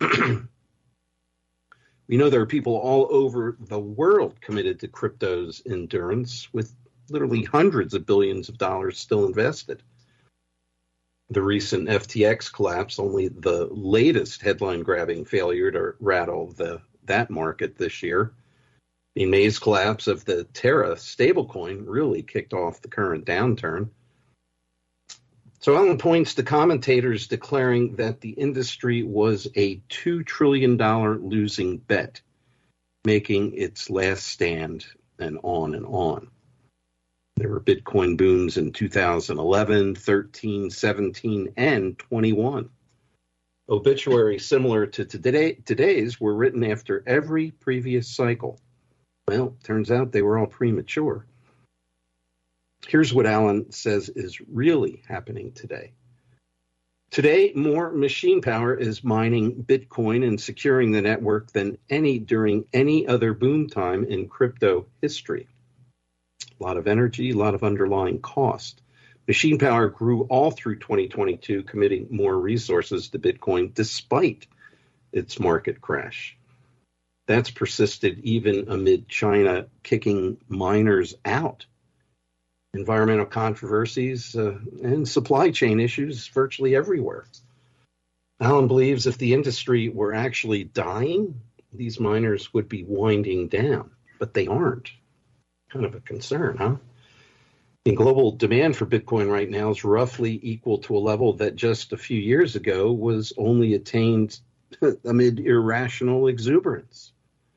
Speaker 2: We know there are people all over the world committed to crypto's endurance, with literally hundreds of billions of dollars still invested. The recent F T X collapse, only the latest headline-grabbing failure to rattle the that market this year. The May's collapse of the Terra stablecoin really kicked off the current downturn. So Allen points to commentators declaring that the industry was a two trillion dollars losing bet, making its last stand, and on and on. There were Bitcoin booms in two thousand eleven, thirteen, seventeen, and twenty-one. Obituaries similar to today, today's were written after every previous cycle. Well, turns out they were all premature. Here's what Allen says is really happening today. Today, more machine power is mining Bitcoin and securing the network than any during any other boom time in crypto history. A lot of energy, a lot of underlying cost. Machine power grew all through twenty twenty-two, committing more resources to Bitcoin despite its market crash. That's persisted even amid China kicking miners out. Environmental controversies uh, and supply chain issues virtually everywhere. Allen believes if the industry were actually dying, these miners would be winding down, but they aren't. Kind of a concern, huh? The global demand for Bitcoin right now is roughly equal to a level that just a few years ago was only attained amid irrational exuberance.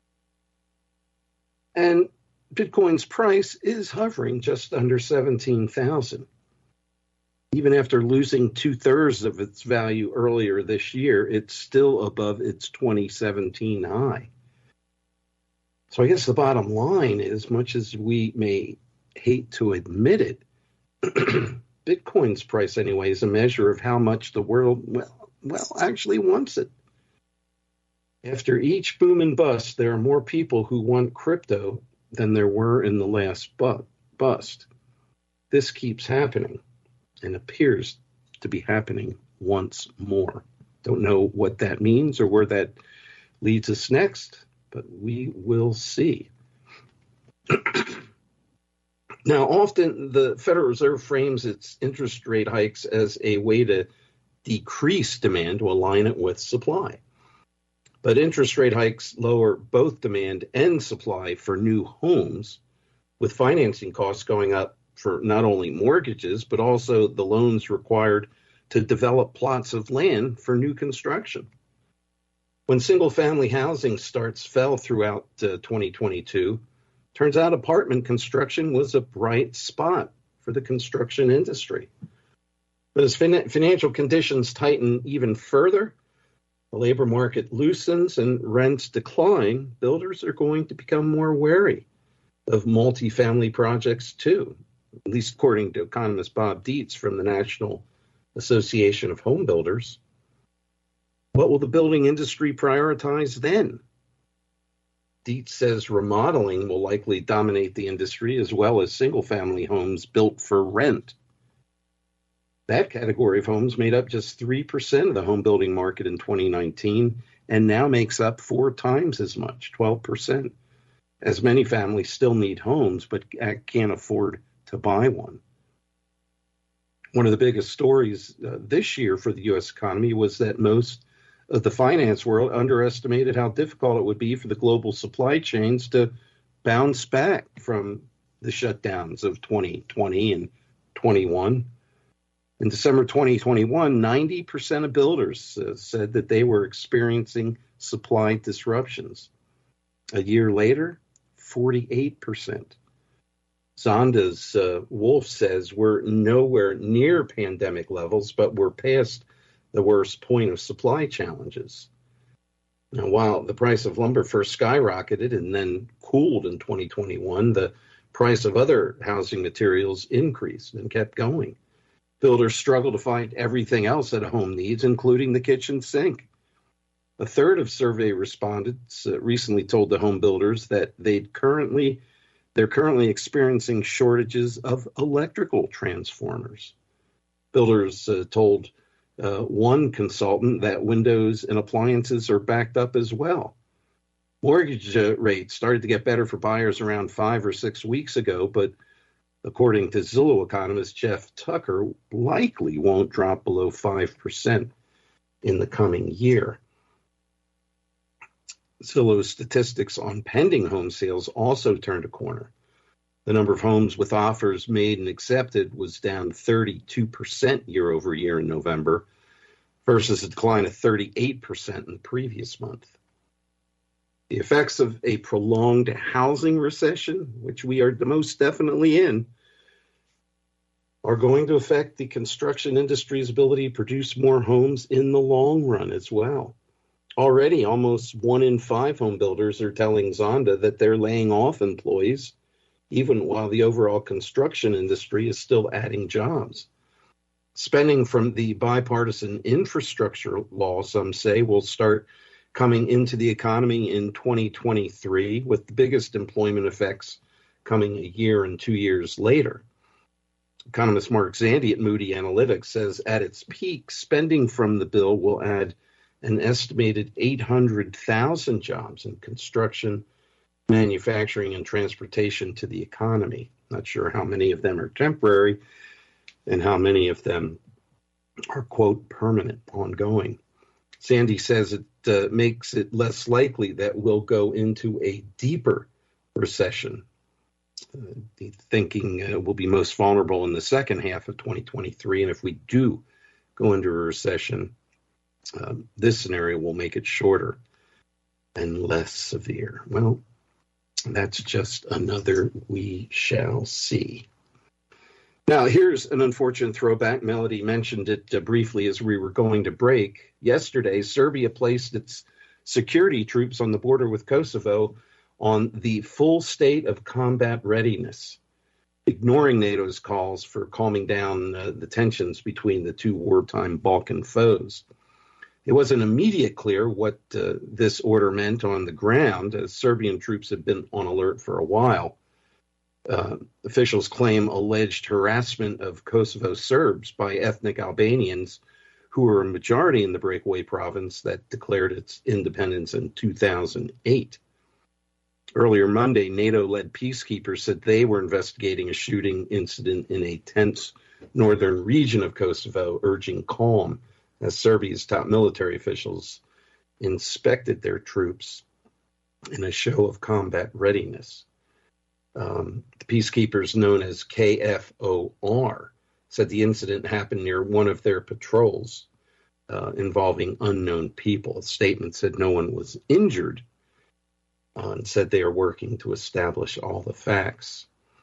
Speaker 2: And Bitcoin's price is hovering just under seventeen thousand. Even after losing two-thirds of its value earlier this year, it's still above its twenty seventeen high. So I guess the bottom line is, much as we may hate to admit it, Bitcoin's price anyway is a measure of how much the world, well, well, actually wants it. After each boom and bust, there are more people who want crypto than there were in the last bu- bust. This keeps happening and appears to be happening once more. Don't know what that means or where that leads us next, but we will see. Now, often the Federal Reserve frames its interest rate hikes as a way to decrease demand to align it with supply. But interest rate hikes lower both demand and supply for new homes, with financing costs going up for not only mortgages, but also the loans required to develop plots of land for new construction. When single-family housing starts fell throughout uh, twenty twenty-two, turns out apartment construction was a bright spot for the construction industry. But as fin- financial conditions tighten even further, the labor market loosens and rents decline, builders are going to become more wary of multifamily projects too, at least according to economist Bob Dietz from the National Association of Home Builders. What will the building industry prioritize then? Dietz says remodeling will likely dominate the industry, as well as single-family homes built for rent. That category of homes made up just three percent of the home building market in twenty nineteen and now makes up four times as much, twelve percent, as many families still need homes but can't afford to buy one. One of the biggest stories uh, this year for the U S economy was that most of the finance world underestimated how difficult it would be for the global supply chains to bounce back from the shutdowns of twenty twenty and twenty-one. In December twenty twenty-one, ninety percent of builders uh, said that they were experiencing supply disruptions. A year later, forty-eight percent. Zonda's uh, Wolf says we're nowhere near pandemic levels, but we're past the worst point of supply challenges. Now, while the price of lumber first skyrocketed and then cooled in twenty twenty-one, the price of other housing materials increased and kept going. Builders struggle to find everything else that a home needs, including the kitchen sink. A third of survey respondents uh, recently told the home builders that they'd currently, they're currently experiencing shortages of electrical transformers. Builders uh, told uh, one consultant that windows and appliances are backed up as well. Mortgage uh, rates started to get better for buyers around five or six weeks ago, but according to Zillow economist Jeff Tucker, likely won't drop below five percent in the coming year. Zillow's statistics on pending home sales also turned a corner. The number of homes with offers made and accepted was down thirty-two percent year over year in November versus a decline of thirty-eight percent in the previous month. The effects of a prolonged housing recession, which we are most definitely in, are going to affect the construction industry's ability to produce more homes in the long run as well. Already, almost one in five home builders are telling Zonda that they're laying off employees, even while the overall construction industry is still adding jobs. Spending from the bipartisan infrastructure law, some say, will start coming into the economy in twenty twenty-three, with the biggest employment effects coming a year and two years later. Economist Mark Zandi at Moody Analytics says at its peak, spending from the bill will add an estimated eight hundred thousand jobs in construction, manufacturing, and transportation to the economy. Not sure how many of them are temporary and how many of them are, quote, permanent, ongoing. Zandi says it uh, makes it less likely that we'll go into a deeper recession. Uh, the thinking uh, will be most vulnerable in the second half of twenty twenty-three, and if we do go into a recession, um, this scenario will make it shorter and less severe. Well, that's just another we shall see. Now, here's an unfortunate throwback. Melody mentioned it uh, briefly as we were going to break. Yesterday, Serbia placed its security troops on the border with Kosovo on the full state of combat readiness, ignoring NATO's calls for calming down uh, the tensions between the two wartime Balkan foes. It wasn't immediately clear what uh, this order meant on the ground, as Serbian troops had been on alert for a while. Uh, officials claim alleged harassment of Kosovo Serbs by ethnic Albanians who were a majority in the breakaway province that declared its independence in two thousand eight. Earlier Monday, NATO-led peacekeepers said they were investigating a shooting incident in a tense northern region of Kosovo, urging calm as Serbia's top military officials inspected their troops in a show of combat readiness. Um, the peacekeepers, known as K F O R, said the incident happened near one of their patrols uh, involving unknown people. The statement said no one was injured uh, and said they are working to establish all the facts.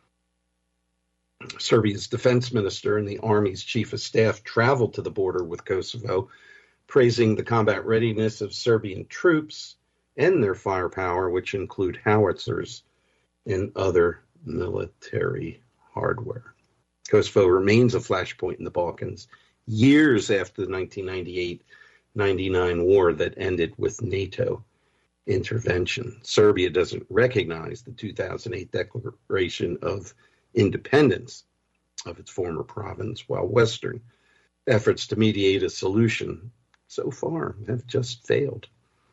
Speaker 2: Serbia's defense minister and the army's chief of staff traveled to the border with Kosovo, praising the combat readiness of Serbian troops and their firepower, which include howitzers and other military hardware. Kosovo remains a flashpoint in the Balkans years after the nineteen ninety-eight ninety-nine war that ended with NATO intervention. Serbia doesn't recognize the two thousand eight Declaration of Independence of its former province, while Western efforts to mediate a solution so far have just failed.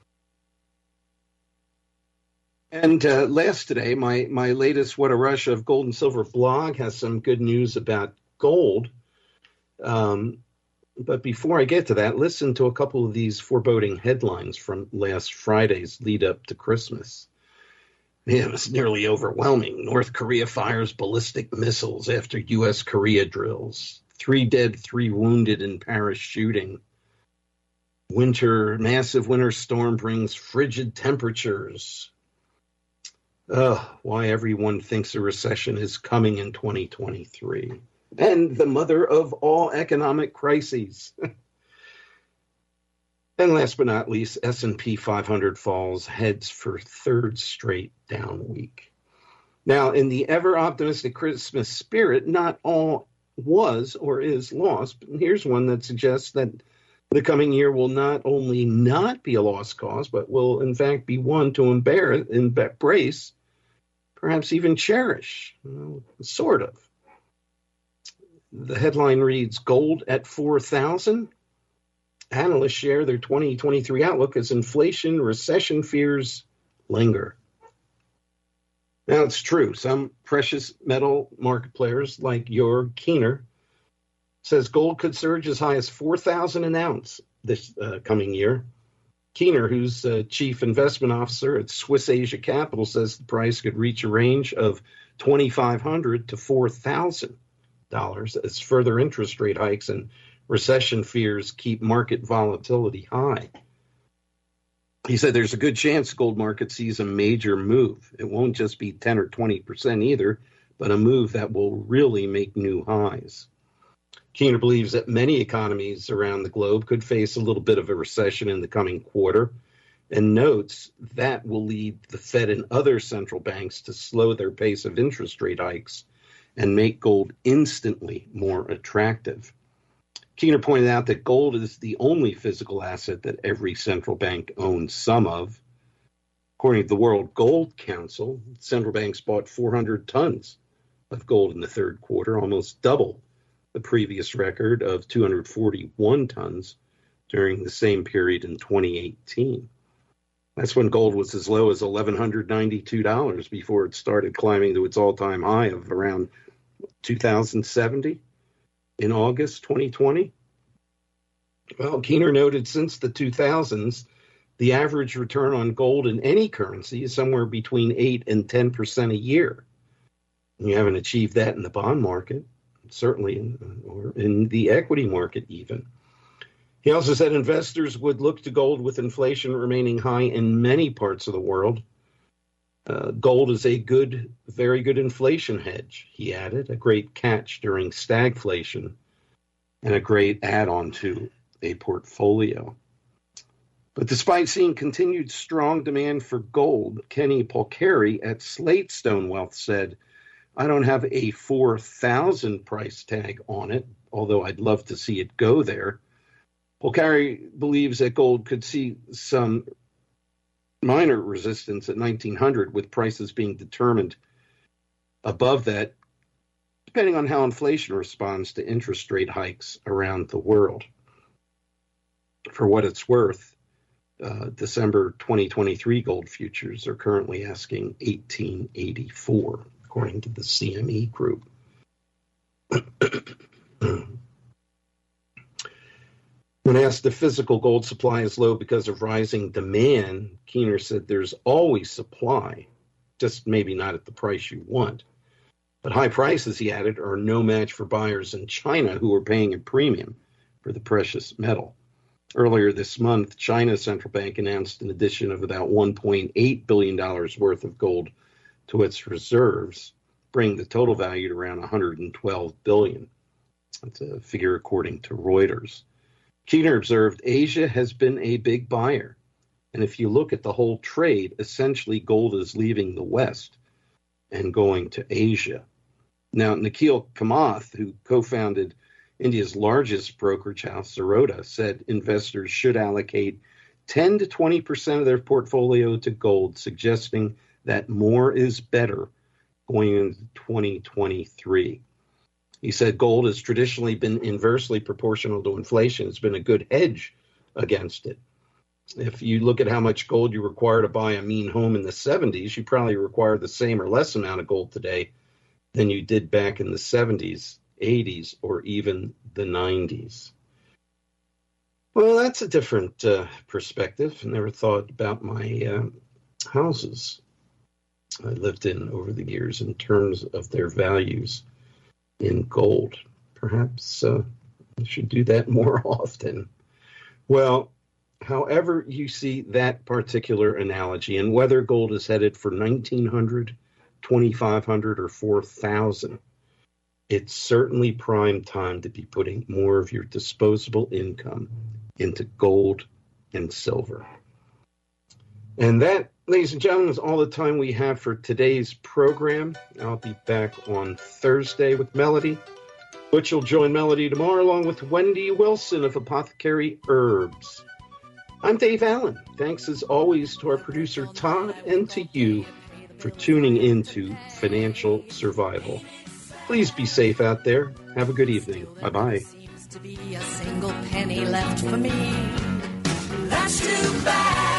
Speaker 2: And uh, last today, my, my latest What a Rush of Gold and Silver blog has some good news about gold. Um, but before I get to that, listen to a couple of these foreboding headlines from last Friday's lead up to Christmas. Yeah, it was nearly overwhelming. North Korea fires ballistic missiles after U S Korea drills. Three dead, three wounded in Paris shooting. Winter, massive winter storm brings frigid temperatures. Ugh, why everyone thinks a recession is coming in twenty twenty-three. And the mother of all economic crises. And last but not least, S and P five hundred falls, heads for third straight down week. Now, in the ever-optimistic Christmas spirit, not all was or is lost. But here's one that suggests that the coming year will not only not be a lost cause, but will, in fact, be one to embarrass, embrace, perhaps even cherish, well, sort of. The headline reads, Gold at four thousand. Analysts share their twenty twenty-three outlook as inflation, recession fears linger. Now, it's true. Some precious metal market players like your Keener says gold could surge as high as four thousand an ounce this uh, coming year. Keener, who's uh, chief investment officer at Swiss Asia Capital, says the price could reach a range of twenty-five hundred to four thousand dollars as further interest rate hikes and recession fears keep market volatility high. He said there's a good chance the gold market sees a major move. It won't just be ten or twenty percent either, but a move that will really make new highs. Keener believes that many economies around the globe could face a little bit of a recession in the coming quarter, and notes that will lead the Fed and other central banks to slow their pace of interest rate hikes and make gold instantly more attractive. Keener pointed out that gold is the only physical asset that every central bank owns some of. According to the World Gold Council, central banks bought four hundred tons of gold in the third quarter, almost double the previous record of two hundred forty-one tons during the same period in twenty eighteen. That's when gold was as low as one thousand one hundred ninety-two dollars before it started climbing to its all-time high of around two thousand seventy in August twenty twenty. Well, Keener noted since the two thousands, the average return on gold in any currency is somewhere between eight and ten percent a year. And you haven't achieved that in the bond market, certainly in, or in the equity market even. He also said investors would look to gold with inflation remaining high in many parts of the world. Uh, gold is a good, very good inflation hedge, he added, a great catch during stagflation and a great add-on to a portfolio. But despite seeing continued strong demand for gold, Kenny Polcari at Slatestone Wealth said, I don't have a four thousand price tag on it, although I'd love to see it go there. Polcari believes that gold could see some minor resistance at nineteen hundred, with prices being determined above that, depending on how inflation responds to interest rate hikes around the world. For what it's worth, uh, December twenty twenty-three gold futures are currently asking eighteen eighty-four, according to the C M E Group. When asked if physical gold supply is low because of rising demand, Keener said there's always supply, just maybe not at the price you want. But high prices, he added, are no match for buyers in China who are paying a premium for the precious metal. Earlier this month, China's central bank announced an addition of about one point eight billion dollars worth of gold to its reserves, bringing the total value to around one hundred twelve billion dollars. That's a figure according to Reuters. Keener observed Asia has been a big buyer, and if you look at the whole trade, essentially gold is leaving the West. and going to Asia. Now, Nikhil Kamath, who co-founded India's largest brokerage house, Zerodha, said investors should allocate ten to twenty percent of their portfolio to gold, suggesting that more is better going into twenty twenty-three. He said gold has traditionally been inversely proportional to inflation. It's been a good hedge against it. If you look at how much gold you require to buy a mean home in the seventies, you probably require the same or less amount of gold today than you did back in the seventies, eighties, or even the nineties. Well, that's a different uh, perspective. I never thought about my uh, houses I lived in over the years in terms of their values in gold. Perhaps uh, I should do that more often. Well, however you see that particular analogy, and whether gold is headed for nineteen hundred, twenty-five hundred, or four thousand, it's certainly prime time to be putting more of your disposable income into gold and silver. And that, ladies and gentlemen, is all the time we have for today's program. I'll be back on Thursday with Melody. Butch will join Melody tomorrow along with Wendy Wilson of Apothecary Herbs. I'm Dave Allen. Thanks as always to our producer Todd and to you for tuning into Financial Survival. Please be safe out there. Have a good evening. Bye-bye.
Speaker 5: Seems to be a single penny left for me. That's too bad.